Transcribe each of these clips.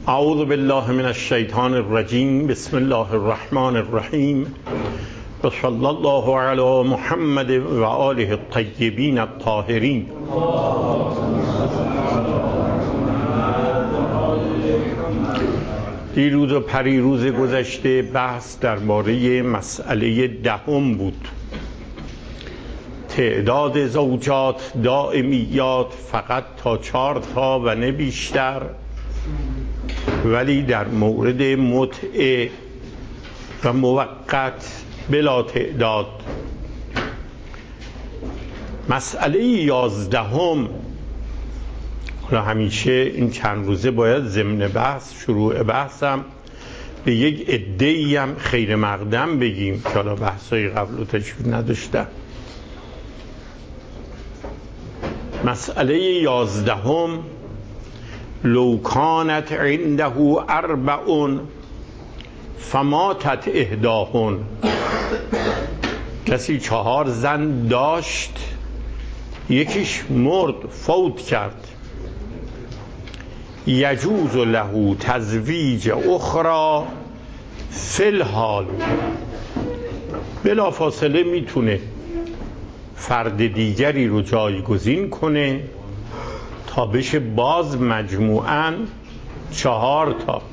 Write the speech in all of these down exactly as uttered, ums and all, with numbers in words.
اعوذ بالله من الشیطان الرجیم. بسم الله الرحمن الرحیم و صلی الله علی محمد و آله الطیبین الطاهرین. دیروز و پریروز گذشته بحث درباره مسئله دهم بود. تعداد زوجات دائمیات فقط تا چهار تا و نه بیشتر، ولی در مورد متعه و موقت بلا تعداد. مسئله یازدهم، حالا همیشه این چند روزه باید ضمن بحث شروع بحثم به یک عده‌ای هم خیر مقدم بگیم که حالا بحثای قبل و تشریف نداشتم. مسئله یازدهم، لو کانت عنده اربع فماتت احداهن. کسی چهار زن داشت، یکیش مرد، فوت کرد. یجوز له تزویج اخرى فی الحال، بلا فاصله میتونه فرد دیگری رو جایگزین کنه تا بشه باز مجموعاً چهار تا.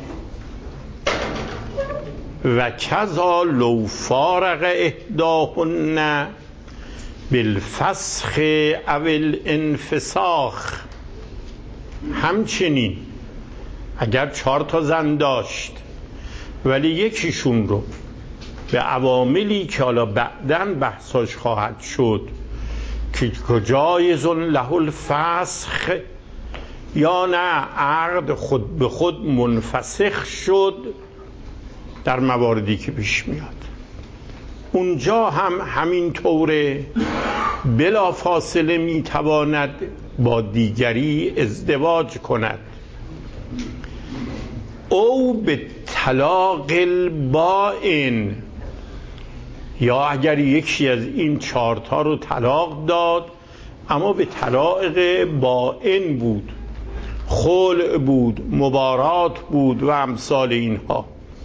و کذا لو فارق احداهن بالفسخ او الانفساخ، همچنین اگر چهار تا زن داشت ولی یکیشون رو به عواملی که حالا بعداً بحثاش خواهد شد که جایز له الفسخ، یا نه عقد خود به خود منفسخ شد در مواردی که پیش میاد، اونجا هم همین طوره بلا فاصله میتواند با دیگری ازدواج کند. او به طلاق البائن، یا اگر یکی از این چهارتا رو طلاق داد اما به طلاق بائن بود، خلع بود، مبارات بود و امثال اینها.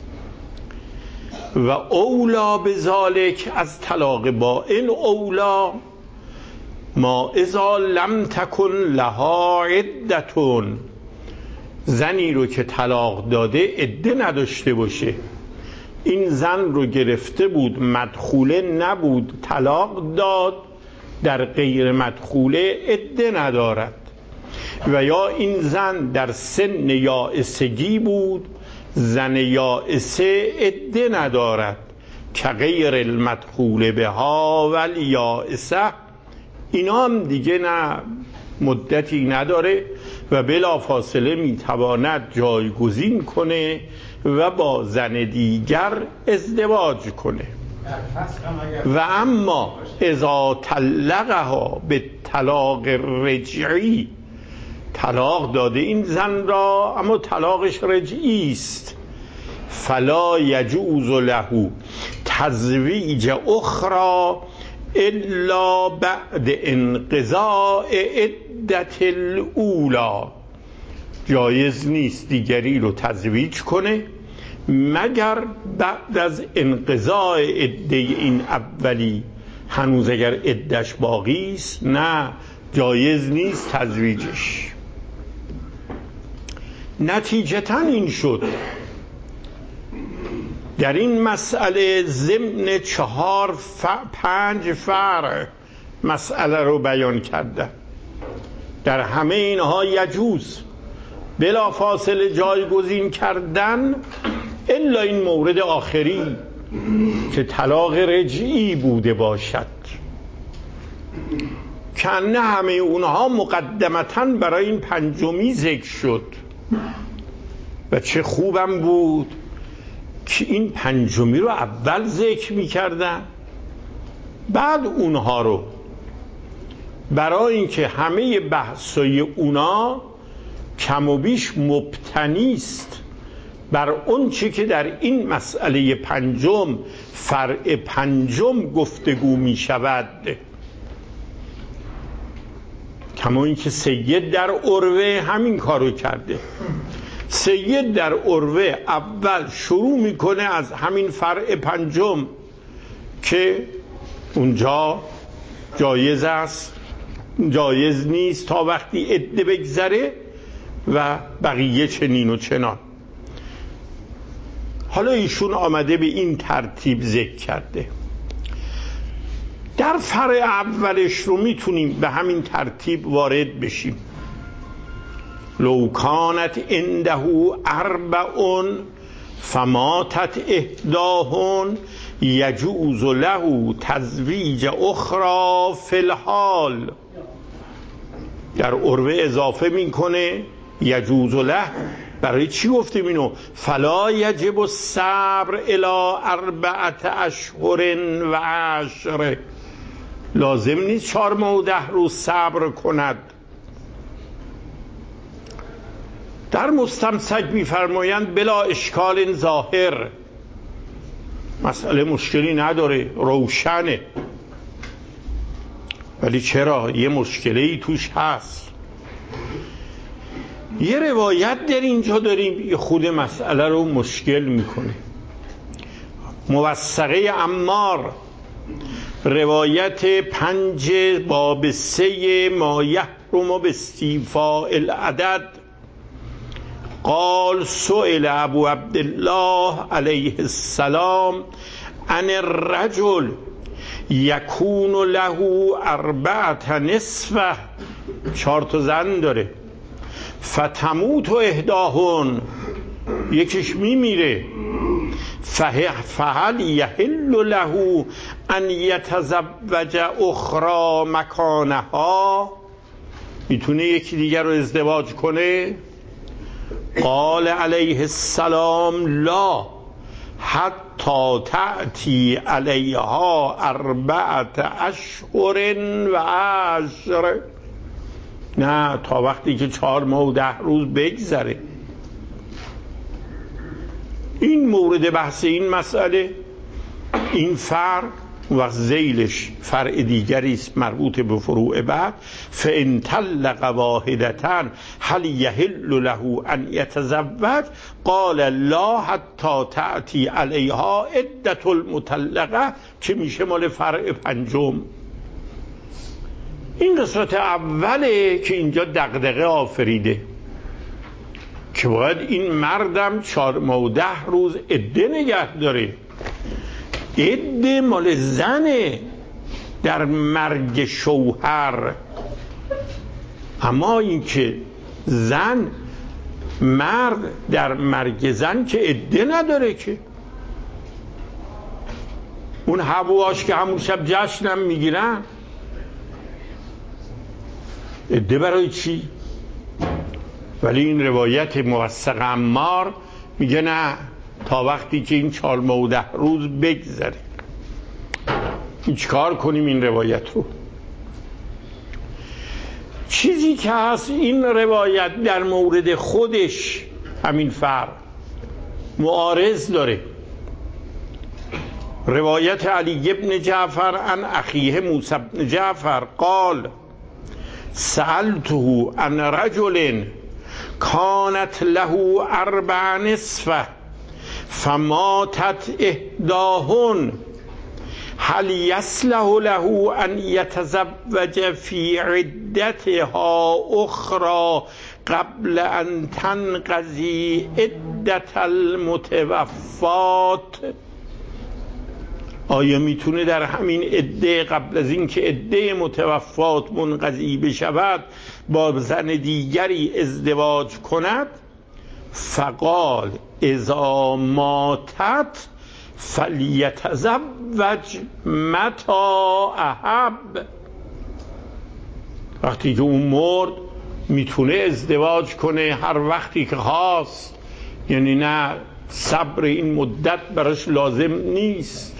و اولا بذالک، از طلاق بائن اولا ما اذا لم تکن لها عدتون، زنی رو که طلاق داده عده نداشته باشه، این زن رو گرفته بود، مدخوله نبود، طلاق داد، در غیر مدخوله عده ندارد. و یا این زن در سن یائسگی بود، زن یائسه عده ندارد، که غیر المدخول بها و الیائسه، اینا هم دیگه نه مدتی نداره و بلا فاصله میتواند جایگزین کنه و با زن دیگر ازدواج کنه. و اما اذا طلقها به طلاق رجعی، طلاق داده این زن را اما طلاقش رجعی است، فلا یجوز له تزویج اخرى الا بعد انقضاء عدت الاولی، جایز نیست دیگری رو تزویج کنه مگر بعد از انقضاء عده این اولی. هنوز اگر عدش باقی است نه، جایز نیست تزویجش. نتیجتا این شد در این مسئله ضمن چهار ف... پنج فرع مسئله رو بیان کرده. در همه اینها یجوز بلا فاصله جایگزین کردن، الا این مورد آخری که طلاق رجعی بوده باشد، که نه همه اونها مقدمتاً برای این پنجمی ذکر شد. و چه خوبم بود که این پنجمی رو اول ذکر می کردن، بعد اونها رو، برای اینکه همه بحثای اونا کم و بیش مبتنی است بر اون چی که در این مسئله پنجم، فرع پنجم گفتگو می شود. کما اینکه سید در عروه همین کارو کرده. سید در عروه اول شروع میکنه از همین فرع پنجم که اونجا جایز است، جایز نیست تا وقتی عده بگذره و بقیه چنین و چنان. حالا ایشون آمده به این ترتیب ذکر کرده. در فرع اولش رو میتونیم به همین ترتیب وارد بشیم. لو کانت عنده اربع فماتت احداهن یجوز له تزویج اخرى فی الحال. در عروه اضافه میکنه یجوز له. برای چی گفتیم اینو؟ فلا یجب الصبر الی اربعة اشهر و عشر. لازم نیست چهار ماه و ده روز صبر کند. در مستمسک میفرمایند بلا اشکال ظاهر، مسئله مشکلی نداره، روشنه. ولی چرا؟ یه مشکلی توش هست. یه روایت در اینجا داریم یه خود مسئله رو مشکل میکنه. موثقه عمار، روایت پنج باب سه ما یحرم باستیفاء العدد. قال سئل ابو عبدالله علیه السلام عن الرجل یکون له اربعة نصفه. چهار تا زن داره، فتموت و احداهن، یکیش میمیره، فهل یحل له ان یتزوج اخرى مکانها، میتونه یکی دیگر رو ازدواج کنه؟ قال علیه السلام لا حتی تأتی علیها اربعة اشهر و عشر. نه، تا وقتی که چهار ماه و ده روز بگذره. این مورد بحث این مسئله، این فرع و زیلش فرع دیگری است مربوط به فروع بعد. فان طلق واحدة هل یحل له ان یتزوج؟ قال لا حتی تأتی علیها عدة المطلقه، که میشه مال فرع پنجم. این قسمت اوله که اینجا دغدغه آفریده که باید این مردم چهار ماه و ده روز عده نگه داره. عده مال زنه در مرگ شوهر، اما این که زن مرد در مرگ زن که عده نداره. که اون حبواش که همون شب جشنم میگیرن، عده برای چی؟ ولی این روایت موثق عمار میگه نه، تا وقتی که این چهار ماه و ده روز بگذره. این چیکار کنیم این روایت رو؟ چیزی که هست، این روایت در مورد خودش همین فرق معارض داره. روایت علی بن جعفر عن اخیه موسی بن جعفر قال سألته عن رجل كانت له اربع نصفه فماتت احداهن هل يصلح له ان يتزوج في عدتها اخرى قبل ان تنقضي عدة المتوفات؟ آیا میتونه در همین عده قبل از اینکه عده متوفات منقضی بشود با زن دیگری ازدواج کند؟ فقال اذا ماتت فلیتزوج متی احب. وقتی که اون مرد میتونه ازدواج کنه هر وقتی که خواست، یعنی نه صبر این مدت براش لازم نیست.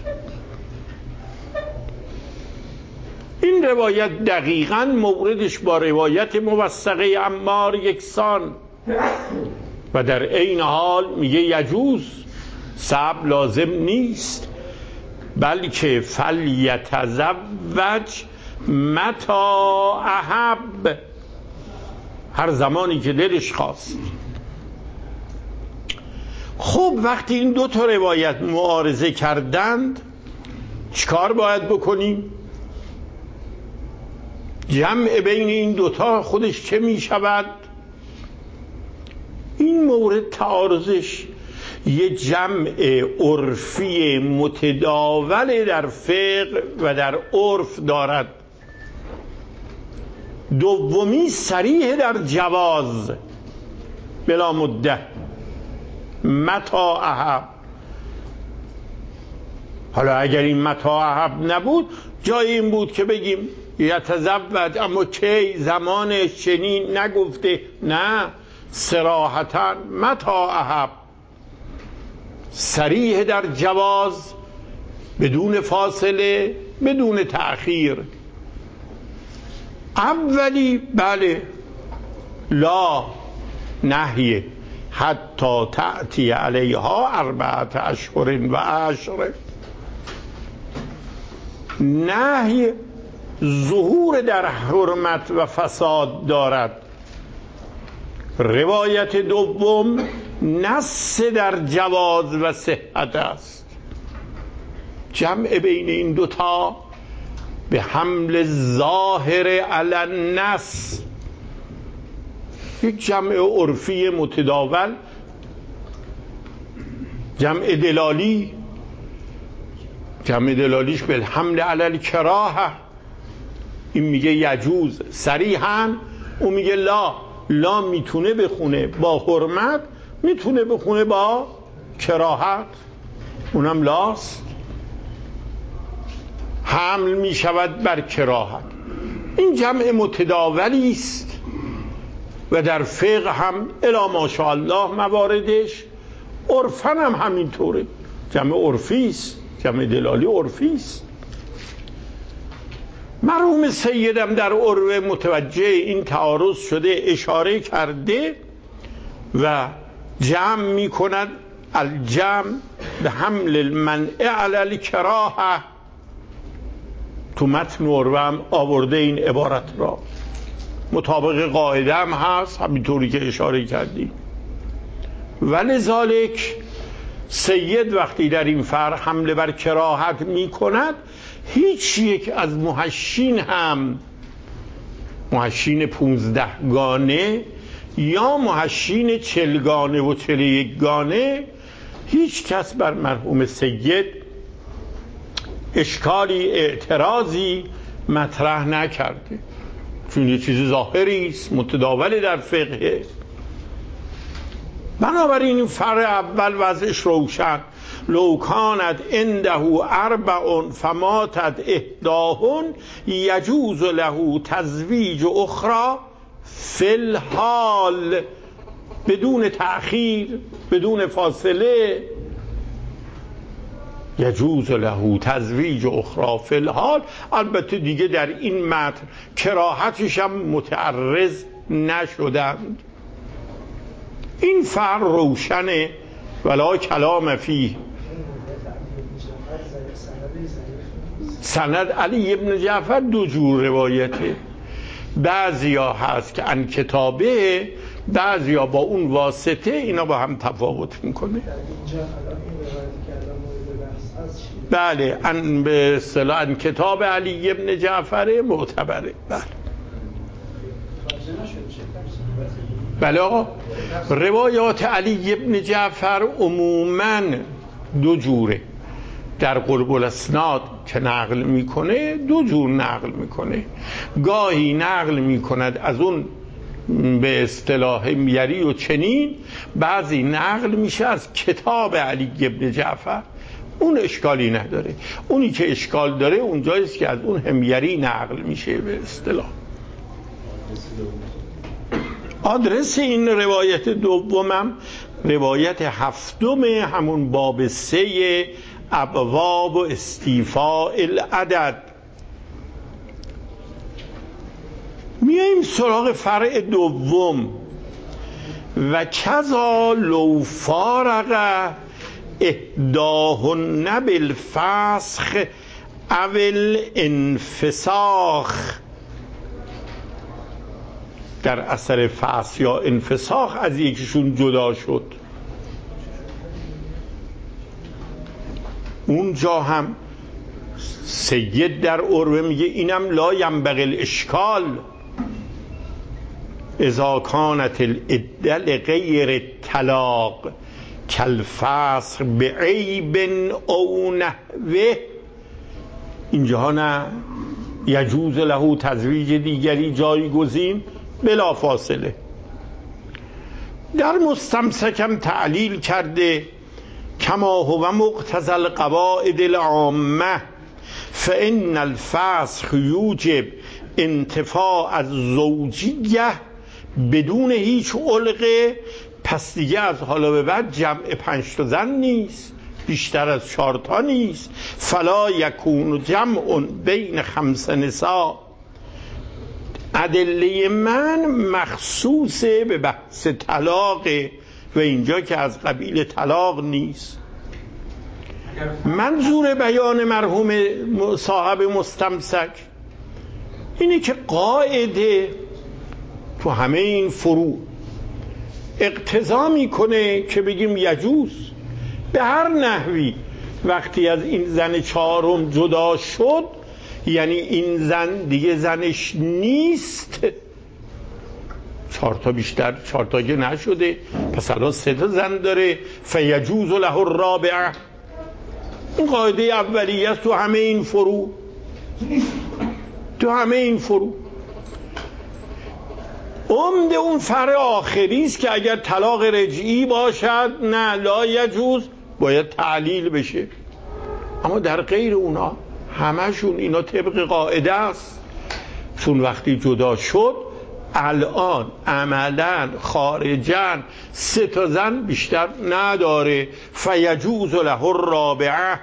این روایت دقیقاً موردش با روایت موثقه عمار یکسان و در عین حال میگه یجوز، صبر لازم نیست، بلکه فلیتزوج متی احب، هر زمانی که دلش خواست. خب وقتی این دو تا روایت معارضه کردند چیکار باید بکنیم؟ جمع بین این دوتا خودش چه می شود؟ این مورد تعارضش یه جمع عرفی متداول در فقه و در عرف دارد. دومی صریح در جواز بلا مدت متا احب. حالا اگر این متا احب نبود جای این بود که بگیم یتزوج، اما کی، زمانش، چنین نگفته. نه، صراحتا متا احب، صریح در جواز، بدون فاصله، بدون تأخیر. اولی بله، لا نهیه حتی تأتی علیها اربعت اشهر و عشر. نهی ظهور در حرمت و فساد دارد. روایت دوم نص در جواز و صحت است. جمع بین این دوتا به حمل ظاهر علی النص، یک جمع عرفی متداول، جمع دلالی، جمع دلالیش به حمل علی الکراهه. این میگه یجوز صریحاً، اون میگه لا. لا میتونه بخونه با حرمت، میتونه بخونه با کراهت، اونم لاست. حمل میشود بر کراهت. این جمع متداولی است و در فقه هم الا ماشاءالله مواردش، عرفاً هم همینطوره. جمع عرفی است، جمع دلالی عرفی است. مرحوم سیدم در عروه متوجه این تعارض شده، اشاره کرده و جمع می کند الجمع به حمل المنع علی الکراهه. تو متن عروه هم آورده این عبارت را، مطابق قاعده هم هست، همینطوری که اشاره کردیم. ولذالک سید وقتی در این فرق حمله بر کراهت می کند، هیچ یک از محشین هم، محشین پونزده گانه یا محشین چلگانه و چل یک گانه، هیچ کس بر مرحوم سید اشکالی، اعتراضی مطرح نکرده، چون یه چیز ظاهری است، متداول در فقه. بنابراین این فرع اول وضعش روشن. لو کانت عنده اربع فماتت احداهن یجوز له تزویج اخرى فی الحال، بدون تأخیر، بدون فاصله. یجوز له تزویج اخرى فی الحال. البته دیگه در این متن کراهتش هم متعرض نشدند. این فرق روشنه ولا کلام فیه. سند علی ابن جعفر دو جور روایته، بعضیا هست که ان کتابه، بعضیا با اون واسطه، اینا با هم تفاوت میکنه. بله، ان به اصطلاح ان کتاب علی ابن جعفر معتبره. بله بله آقا، روایات علی ابن جعفر عموماً دو جوره. در قرب الاسناد که نقل میکنه دو جور نقل میکنه. گاهی نقل میکند از اون به اصطلاح میری و چنین، بعضی نقل میشه از کتاب علی ابن جعفر. اون اشکالی نداره. اونی که اشکال داره اونجاییست که از اون همیری نقل میشه به اصطلاح. آدرس این روایت دومم روایت هفتم همون باب سه ابواب و استیفاء العدد. میایم سراغ فرع دوم. و کذا لو فارق احداهن بالفسخ او الانفساخ، در اثر فسخ یا انفساخ از یکیشون جدا شد. اونجا هم سید در عروه میگه اینم لا ینبغی الاشکال اذا کانت العده لغیر الطلاق کالفسخ بعیب او نحوه. اینجا نه یجوز له تزویج دیگری جایگزین بلا فاصله. در مستمسکم تعلیل کرده کما هو مقتضی القواعد العامه فان الفسخ یوجب انتفاع الزوجیه بدون هیچ علقه. پس دیگه از حالا به بعد جمع پنج تا زن نیست، بیشتر از چهار تا نیست. فلا یکون جمع بین خمس نساء. ادله من مخصوص به بحث طلاق و اینجا که از قبیل طلاق نیست. منظور بیان مرحوم صاحب مستمسک اینه که قاعده تو همه این فروع اقتضا میکنه که بگیم یجوز به هر نحوی وقتی از این زن چهارم جدا شد، یعنی این زن دیگه زنش نیست، چهار تا بیشتر چهار تا که نشده، پس الان سه تا زن داره. فیجوز له الرابعه. این قاعده اولیه است تو همه این فروع، تو همه این فروع. عمده اون فرع آخری است که اگر طلاق رجعی باشد نه لا یجوز، باید تعلیل بشه. اما در غیر اونا همشون اینا طبق قاعده است، چون وقتی جدا شد الان عملا خارجا سه تا زن بیشتر نداره. فیجوز له الرابعه،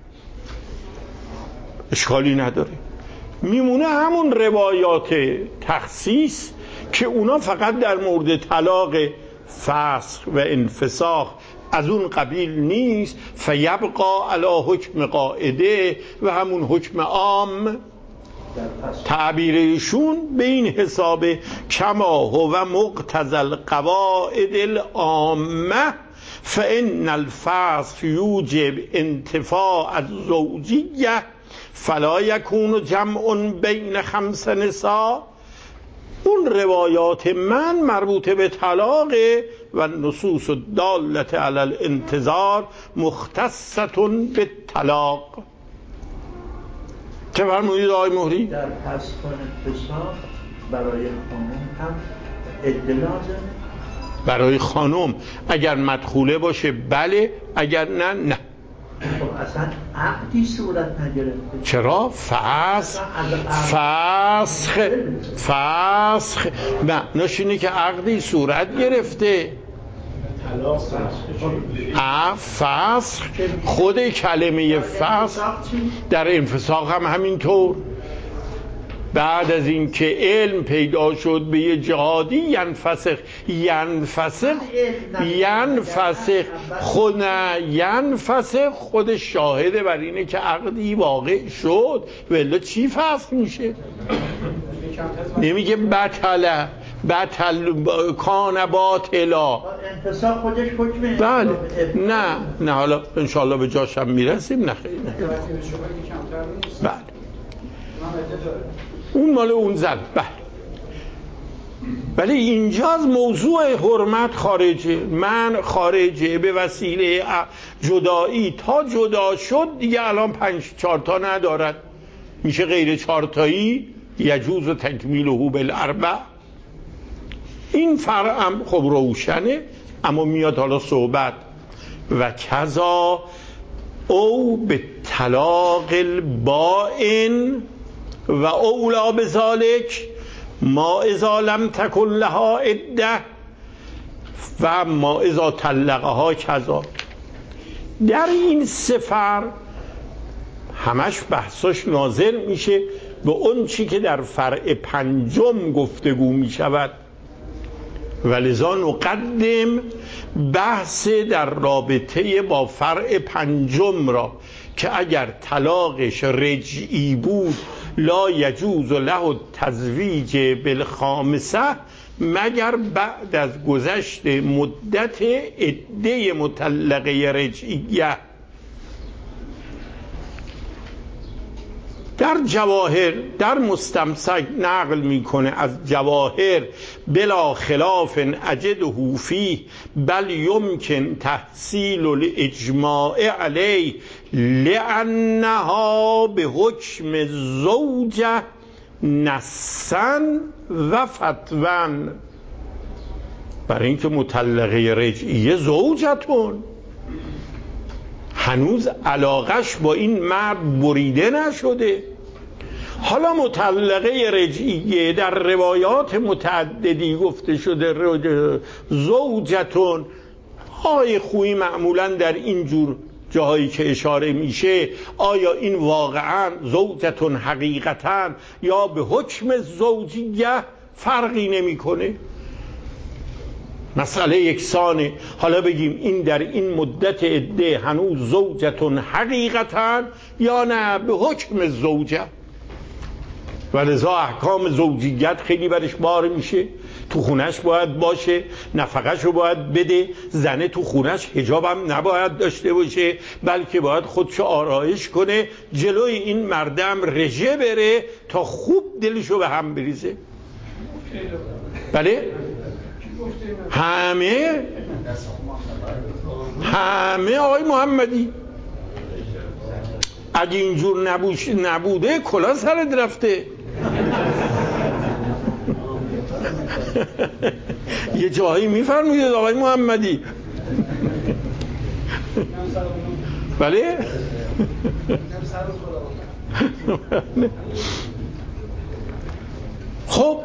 اشکالی نداره. میمونه همون روایات تخصیص که اونا فقط در مورد طلاق فسخ و انفساخ از اون قبیل نیست. فیبقا علی حکم قاعده و همون حکم عام. تعبیر ایشون به این حساب کما هو مقتضی القواعد العامه فان الفسخ یوجب انتفاع الزوجیه فلا یکون جمع بین خمس نساء. اون روایات من مربوط به طلاق و نصوص دالت علی الانتظار مختصه به طلاق. چه فرمودید آقای مهری؟ در فسخ و انفساخ برای خانم هم عده لازم؟ برای خانم اگر مدخوله باشه بله، اگر نه نه. خب اصلا عقدی صورت نگرفته. چرا؟ فسخ فسخ فسخ معناش اینه که عقدی صورت گرفته. فسخ خود کلمه فسخ در انفساخ هم همینطور. بعد از این که علم پیدا شد به یه جهادی ینفسخ ینفسخ ینفسخ خود نه ینفسخ خود شاهده بر اینه که عقدی واقع شد، ولی چی فسخ میشه؟ نمیگه بطله بطل کان باطلا. انفساخ خودش حکمه. بله نه نه حالا انشاءالله به جاش هم میرسیم. نه خیلی نه. بله اون مال اون زن. بله ولی اینجا از موضوع حرمت خارجه. من خارجه به وسیله جدایی تا جدا شد دیگه الان پنج چهار تا ندارد، میشه غیر چهار تایی. یجوز و تکمیله بالاربع. این فرعم خب روشنه، اما میاد حالا صحبت و کذا او به طلاق البائن و اولا بذالک ما اذا لم تکن لها عده و ما اذا طلقها کذا. در این سفر همش بحثاش ناظر میشه به اون چی که در فرع پنجم گفتگو میشود. ولذا نقدم بحث در رابطه با فرع پنجم را که اگر طلاقش رجعی بود لا یجوز له تزویج بالخامسه مگر بعد از گذشت مدت عده مطلقه رجعیه. در جواهر در مستمسک نقل میکنه از جواهر بلا خلاف اجده فیه بل یمکن تحصیل الاجماع علیه لانها به حکم زوجه نصا و فتوا. برای اینکه مطلقه رجعیه زوجتون هنوز علاقش با این مرد بریده نشده، حالا مطلقه رجعیه در روایات متعددی گفته شده زوجتون. های خویی معمولا در این جور جاهایی که اشاره میشه آیا این واقعا زوجتون حقیقتا یا به حکم زوجیه فرقی نمیکنه، مسئله یکسانه. حالا بگیم این در این مدت عده هنوز زوجتون حقیقتا یا نه به حکم زوجه، و لذا احکام زوجیت خیلی برش بار میشه. تو خونش باید باشه، نفقهشو باید بده، زنه تو خونش حجاب هم نباید داشته باشه، بلکه باید خودشو آرایش کنه، جلوی این مردم رژه بره تا خوب دلشو به هم بریزه. بله؟ همه همه آقای محمدی اگه اینجور نبوش نبوده کلا سرت رفته. یه جایی میفرمایید آقای محمدی. بله؟ خب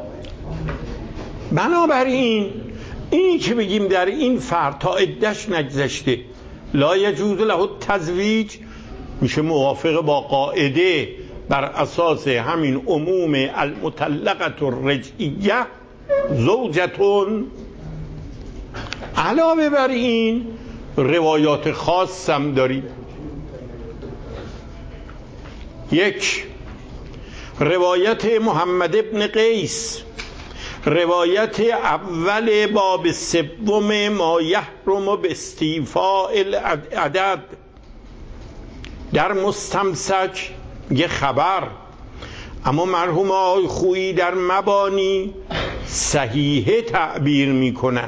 بنابراین اینی که بگیم در این فرد تا عدش نگذشته لا یجوز له تزویج، میشه موافق با قاعده بر اساس همین عموم المطلقه الرجعیه زوجتون. علاوه بر این روایات خاص هم داریم. یک، روایت محمد ابن قیس، روایت اول باب سوم ما یحرم به استیفاء العدد در مستمسک یه خبر، اما مرحوم آقای خویی در مبانی صحیحه تعبیر میکنن.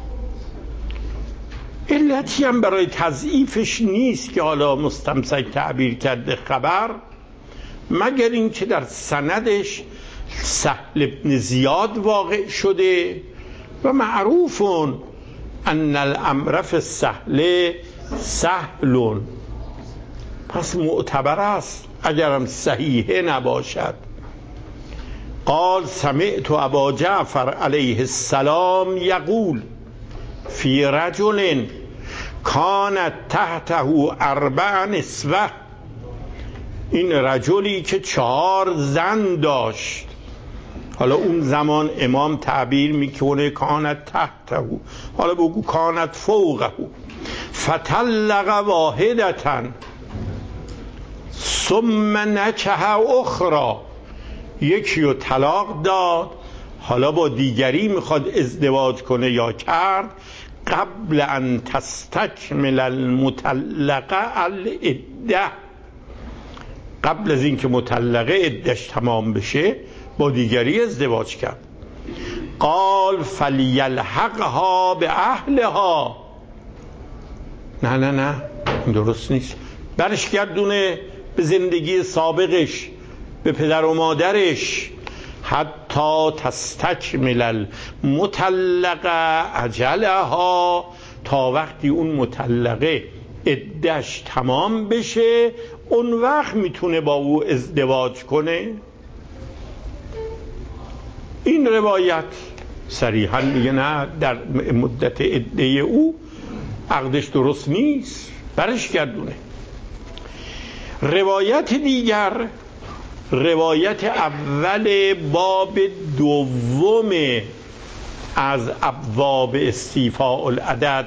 علتی هم برای تضعیفش نیست که حالا مستمسک تعبیر کرده خبر، مگر اینکه در سندش سهل ابن زیاد واقع شده و معروفون ان الامر فی السهل سهلون، پس معتبر است اگرم صحیحه نباشد. قال سمعت ابا جعفر علیه السلام یقول فی رجل کانت تحته اربع نسوه، این رجلی که چهار زن داشت، حالا اون زمان امام تعبیر میکنه کانت تحته، حالا بگو کانت فوقه، فطلق واحدتا ثم نکح اخرى، یکی رو طلاق داد حالا با دیگری میخواد ازدواج کنه یا کرد، قبل ان تستکمل المطلقه العده، قبل از اینکه مطلقه عدش تمام بشه با دیگری ازدواج کرد. قال فلیلحقها به اهلها، نه نه نه درست نیست، برش گردونه به زندگی سابقش، به پدر و مادرش، حتی تستکمل المطلقه اجلها، تا وقتی اون مطلقه عدش تمام بشه اون وقت میتونه با او ازدواج کنه. این روایت صریحا میگه نه، در مدت عده او عقدش درست نیست، برش گردونه. روایت دیگر، روایت اول باب دوم از ابواب استیفاء العدد،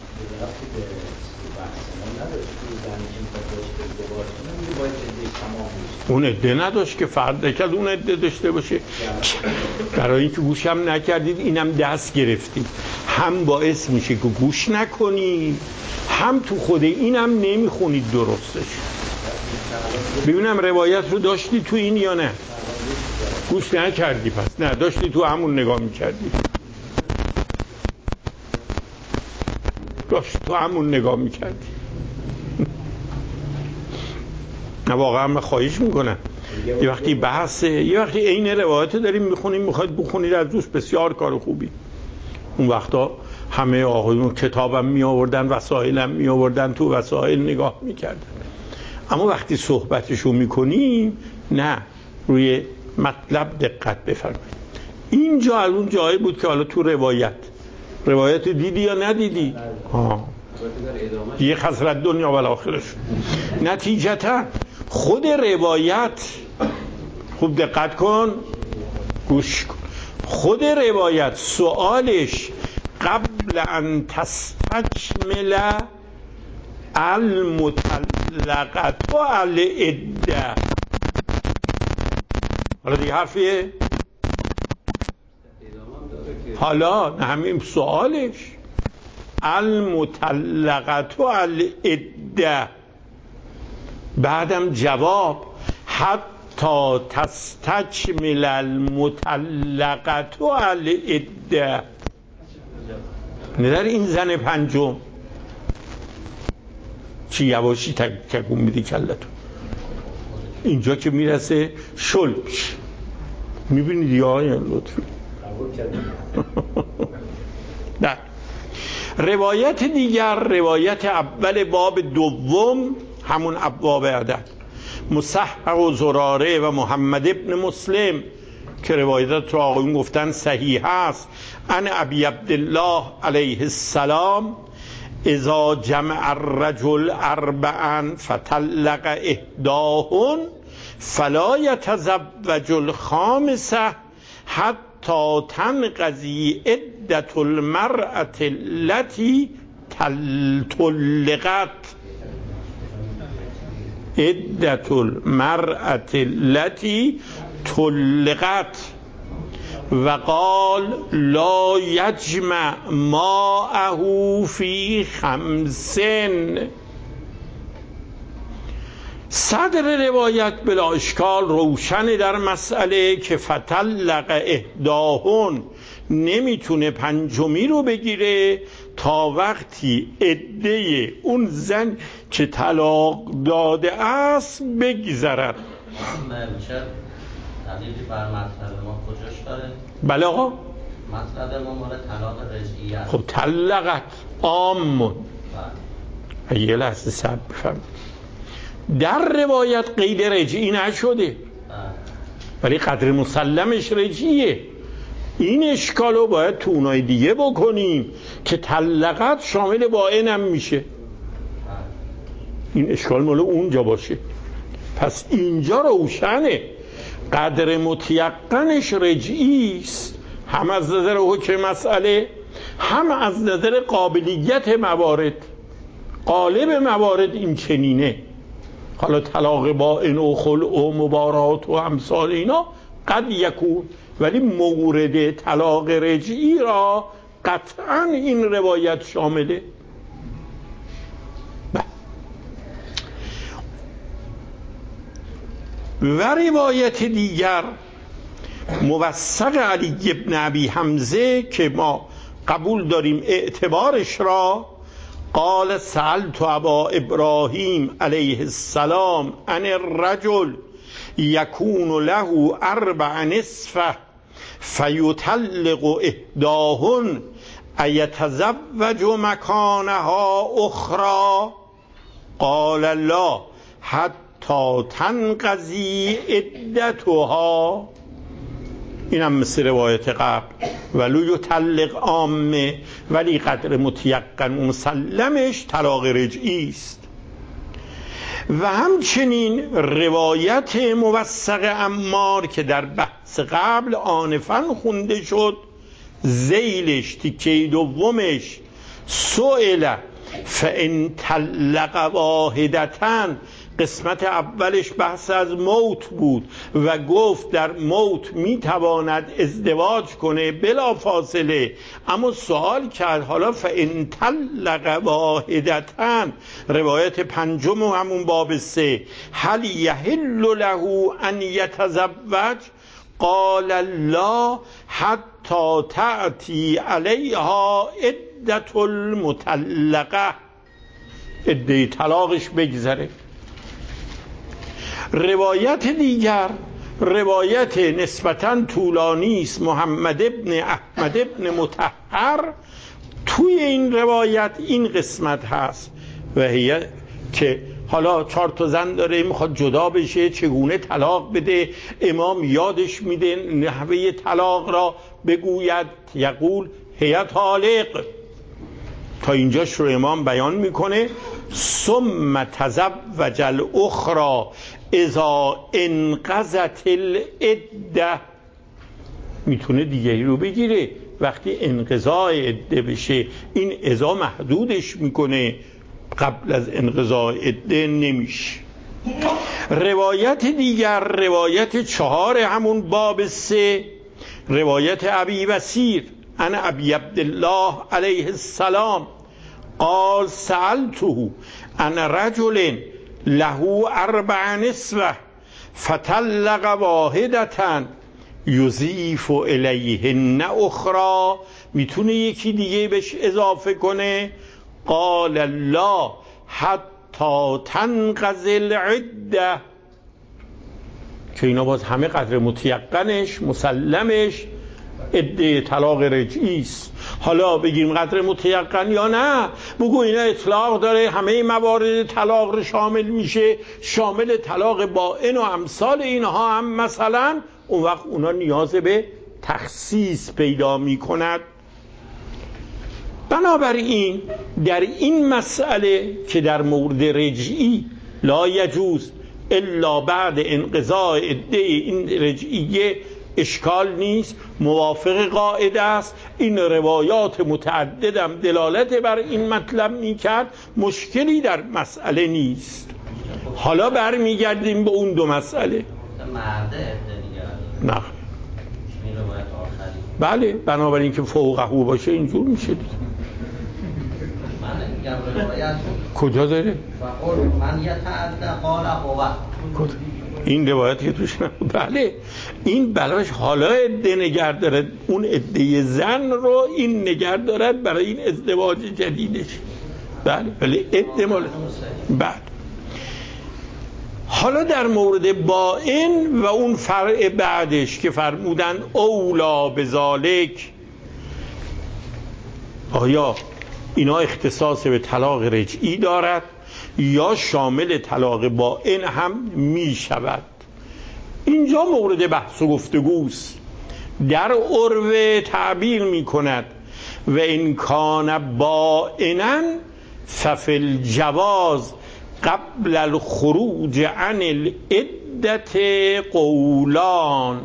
اون عده نداشت که فرد کرد اون عده داشته باشه. برای اینکه گوش هم نکردید اینم دست گرفتید، هم باعث میشه که گوش نکنید، هم تو خود اینم نمیخونید درستش. ببینم روایت رو داشتی تو این یا نه؟ گوش نکردی پس. نه داشتی تو همون نگاه میکردی، داشت تو همون نگاه میکردی. نه واقعا من خواهش میکنم یه وقتی بحثه، یه وقتی این روایت داریم میخونیم، میخواید بخونید از دوست، بسیار کار خوبی. اون وقتا همه آقایون کتابم می آوردن، وسایلم می آوردن، تو وسایل نگاه میکردن. اما وقتی صحبتشو میکنیم نه، روی مطلب دقت بفرمایید. اینجا اون جایی بود که حالا تو روایت روایت دیدی یا ندیدی؟ ها یه خسرت دنیا و آخرش. نتیجتا خود روایت، خوب دقت کن، گوش کن، خود روایت سوالش قبل ان تستکمل المطلقت و العده، حالا دیگه حرفیه؟ حالا نه همین سوالش المطلقت و العده، بعدم جواب حتی تستکمل المطلقت و العده. نداره این زن پنجم چی یواشی تکون میدی کلتو، اینجا که میرسه شلش میبینید یا آقای لطفی. نه روایت دیگر، روایت اول باب دوم، همون ابواب عدد، مصحح و زراره و محمد ابن مسلم که روایتات رو آقایون گفتن صحیح است. ان ابی عبدالله علیه السلام اذا جمع الرجل اربعا فطلق احداهن فلا یتزوج الخامسه حتی تنقضی عدة المرأة التي طلقت عدة المرأة التي طلقت وقال لا یجمع ماءه فی خمسن. صدر روایت بلا اشکال روشن در مسئله که فطلق احداهن نمیتونه پنجمی رو بگیره تا وقتی عده اون زن که طلاق داده است بگذرد. دلیلی بر مطلب ما کجاش داره؟ بله آقا مطلب ما مال طلاق رجعی است. خب طلقت عامون. بله یه لحظه صبر بفرمایید. در روایت قید رجعی نشده بله. ولی قدر مسلمش رجعیه. این اشکالو باید تو اونای دیگه بکنیم که طلقت شامل باین هم میشه بله. این اشکال مال اونجا باشه. پس اینجا روشنه قدر متیقنش رجعی است، هم از نظر حکم مسئله هم از نظر قابلیت موارد. غالب موارد این چنینه. حالا طلاق باین و خلع و مبارات و امثال اینا قد یکون، ولی مورد طلاق رجعی را قطعا این روایت شامله. و روایت دیگر موثق علی ابن ابی حمزه که ما قبول داریم اعتبارش را، قال سألت ابا ابراهیم علیه السلام ان الرجل یکون له اربع نصفه فیطلق احداهن ایتزوج مکانها اخرى قال لا حتی تنقضی عدتها. اینم مثل روایت قبل، ولو یطلق عامه، ولی قدر متیقن و مسلمش طلاق رجعی است. و همچنین روایت موثق عمار که در بحث قبل آنفن خونده شد، ذیلش تیکه دومش سئل فان طلق واحدتن قسمت اولش بحث از موت بود و گفت در موت میتواند ازدواج کنه بلا فاصله، اما سوال کرد حالا فإن طلق واحدة، روایت پنجم و همون باب سه، هل یحل له ان یتزوج؟ قال لا حتی تأتی علیها عدة المطلقه، عده طلاقش بگذره. روایت دیگر روایت نسبتاً طولانی است، محمد ابن احمد ابن مطهر، توی این روایت این قسمت هست و هی که حالا چهار تا زن داره میخواد جدا بشه، چگونه طلاق بده، امام یادش میده نحوه طلاق را بگوید، یقول هی طالق، تا اینجاش رو امام بیان میکنه. ثم تزوج الاخرى اذا انقضت العده، میتونه دیگری رو بگیره وقتی انقضای عده بشه، این اذا محدودش میکنه، قبل از انقضای عده نمیشه. روایت دیگر روایت چهار همون باب سه، روایت ابی بصیر عن ابی عبدالله علیه السلام قال سألته عن رجل له اربع نسوه فطلق واحدة یضیف الیهن اخرى، میتونه یکی دیگه بهش اضافه کنه؟ قال لا حتی تنقضی العده، که اینا باز همه قدر متیقنش مسلمش عده طلاق رجعی است. حالا بگیم قدر متیقن یا نه، بگو اینا اطلاق داره، همه موارد طلاق رو شامل میشه، شامل طلاق بائن و امثال اینها هم مثلا، اون وقت اونا نیاز به تخصیص پیدا میکند. بنابراین در این مسئله که در مورد رجعی لا یجوز الا بعد انقضاء عده این رجعیه اشکال نیست، موافق قاعده است. این روایات متعددم دلالت بر این مطلب میکرد، مشکلی در مسئله نیست. حالا برمیگردیم به اون دو مسئله. مرده عده نه بله، بنابراین که فوقه باشه اینجور میشه دیگه. من میگم روایت کجا داره؟ من یتعدى قال هو، این روایت که توش نبود. بله این براش حالا عده نگر دارد، اون عده زن رو این نگر دارد برای این ازدواج جدیدش. بله ولی عده مال بعد. حالا در مورد بائن و اون فرع بعدش که فرمودن اولا بذالک، آیا اینا اختصاص به طلاق رجعی دارد یا شامل طلاق بائن هم می شود؟ اینجا مورد بحث و گفتگوست. در عروه تعبیر می کند و ان کان بائنا ففی الجواز قبل الخروج عن العده قولان.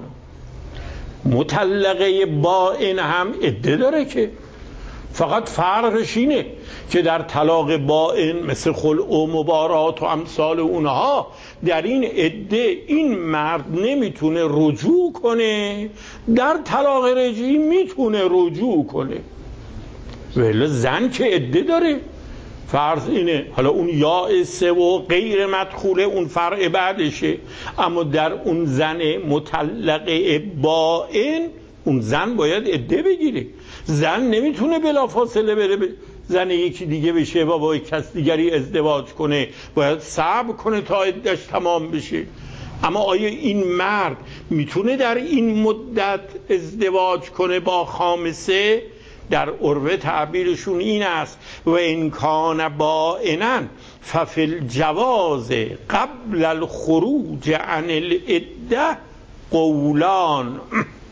مطلقه بائن هم عده داره، که فقط فرقش اینه که در طلاق بائن مثل خلع و مبارات و امثال اونها، در این عده این مرد نمیتونه رجوع کنه، در طلاق رجعی میتونه رجوع کنه. ولی زن که عده داره، فرض اینه حالا اون یائسه و غیر مدخوله اون فرع بعدشه، اما در اون زن مطلقه بائن اون زن باید عده بگیره. زن نمیتونه بلافاصله بره زن یکی دیگه بشه و با یک کس دیگری ازدواج کنه، باید صبر کنه تا عده‌اش تمام بشه. اما آیا این مرد میتونه در این مدت ازدواج کنه با خامسه؟ در عروه تعبیرشون این است و ان کان بائنا ففی الجواز قبل الخروج عن العده قولان.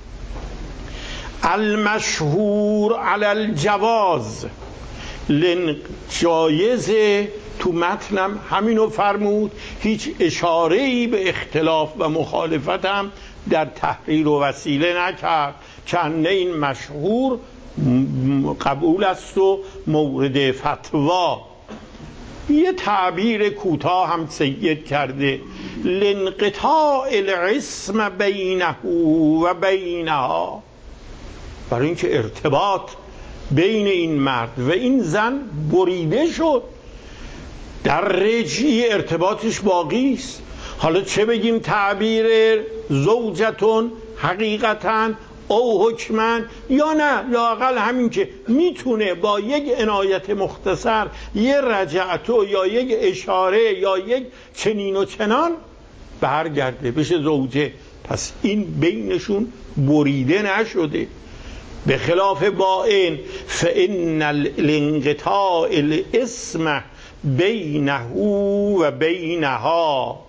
المشهور علی الجواز، لن جایزه تو متنم همینو فرمود، هیچ اشاره‌ای به اختلاف و مخالفت هم در تحریر و وسیله نکرد، چند این مشهور قبول است و مورد فتوا. یه تعبیر کوتاه هم سید کرده، لانقطاع العصم بینه و بینها، برای اینکه ارتباط بین این مرد و این زن بریده شد. در رجعی ارتباطش باقی است. حالا چه بگیم تعبیر زوجتون حقیقتاً او حکمن، یا نه لااقل همین که میتونه با یک عنایت مختصر یه رجعتو یا یک اشاره یا یک چنین و چنان برگرده بشه زوجه. پس این بینشون بریده نشده. به خلاف باین فإن الانقطاع الاسم بینه و بینها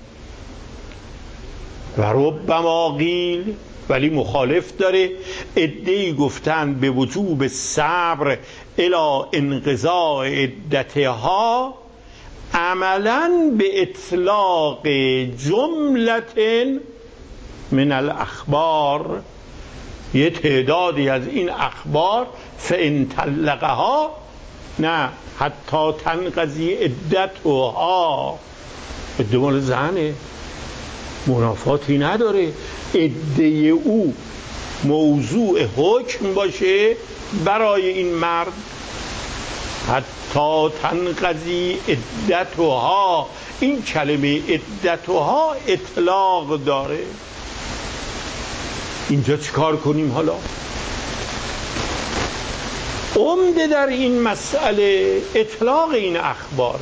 و ربما قیل، ولی مخالف داره. عده‌ای گفتن به وجوب صبر الی انقضاء عدتها عملا به اطلاق جملت من الاخبار، یه تعدادی از این اخبار فإن طلقها، نه حتی تنقضی عدتها، عده مال زنه، منافاتی نداره عده او موضوع حکم باشه برای این مرد. حتی تنقضی عدتها، این کلمه عدتها اطلاق داره. اینجا چیکار کنیم حالا؟ عمده در این مسئله اطلاق این اخباره.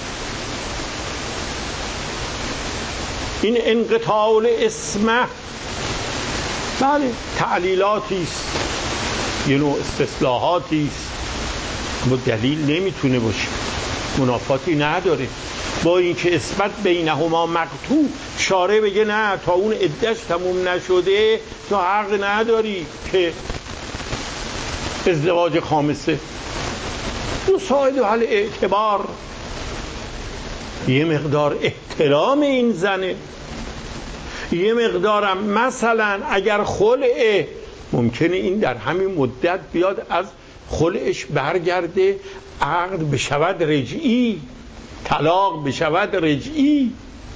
این انقطاع الاسم بله تعلیلاتی است، یه نوع استصلاحاتی است، اما دلیل نمیتونه باشه، منافاتی نداره. با اینکه اسمت بینهما مقطوع، شارع بگه نه تا اون عده‌اش تموم نشده تو حق نداری که ازدواج خامسه. دو ساید حل اعتبار، یه مقدار احترام این زنه، یه مقدارم مثلا اگر خلعه، ممکنه این در همین مدت بیاد از خلعش برگرده، عقد بشود رجعی، طلاق بشود رجعی.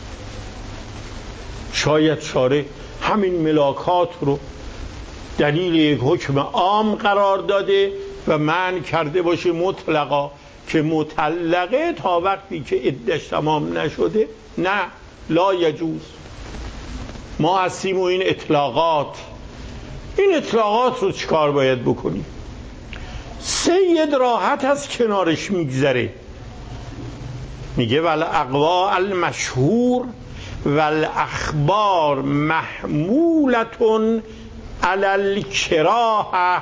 شاید شارع همین ملاکات رو دلیل یک حکم عام قرار داده و منع کرده باشه مطلقا که مطلقه تا وقتی که عده‌اش تمام نشده نه، لا یجوز. ما هستیم و این اطلاقات، این اطلاقات رو چیکار باید بکنیم؟ سید راحت از کنارش میگذره، میگه والاقوا المشهور والاخبار محمولتون علی الکراهه،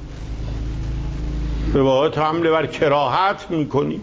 روایت حمله بر کراهت میکنیم.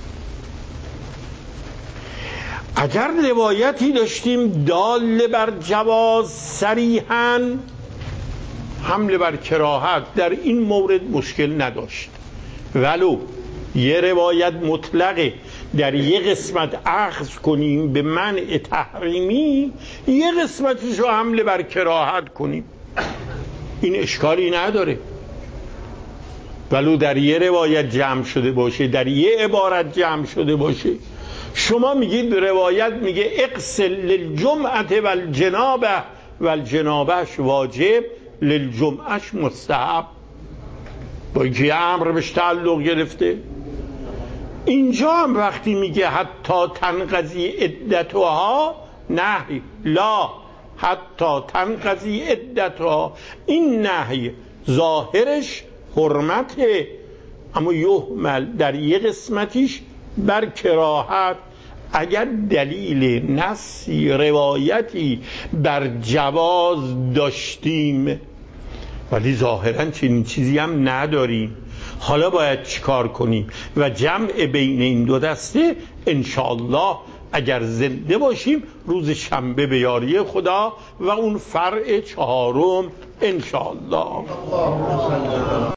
اگر روایتی داشتیم دال بر جواز صریحاً، حمله بر کراهت در این مورد مشکل نداشت، ولو یه روایت مطلقه در یه قسمت اخذ کنیم به منع تحریمی، یه قسمتش رو حمله بر کراهت کنیم، این اشکالی نداره. ولو در یه روایت جمع شده باشه، در یه عبارت جمع شده باشه. شما میگید روایت میگه اغسل للجمعه والجنابه، والجنابهش واجب، للجمعهش مستحب، با اینکه امر بهش تعلق گرفته. اینجا هم وقتی میگه حتی تنقضی عدتها، نهی لا حتی تنقضی عدتها، این نهی ظاهرش حرمته، اما یحمل در یه قسمتیش بر کراهت. اگر دلیل نصی روایتی بر جواز داشتیم ولی ظاهراً چنین چیزی هم نداریم، حالا باید چیکار کنیم؟ و جمع بین این دو دسته انشاءالله اگر زنده باشیم روز شنبه به یاری خدا و اون فرع چهارم انشاءالله.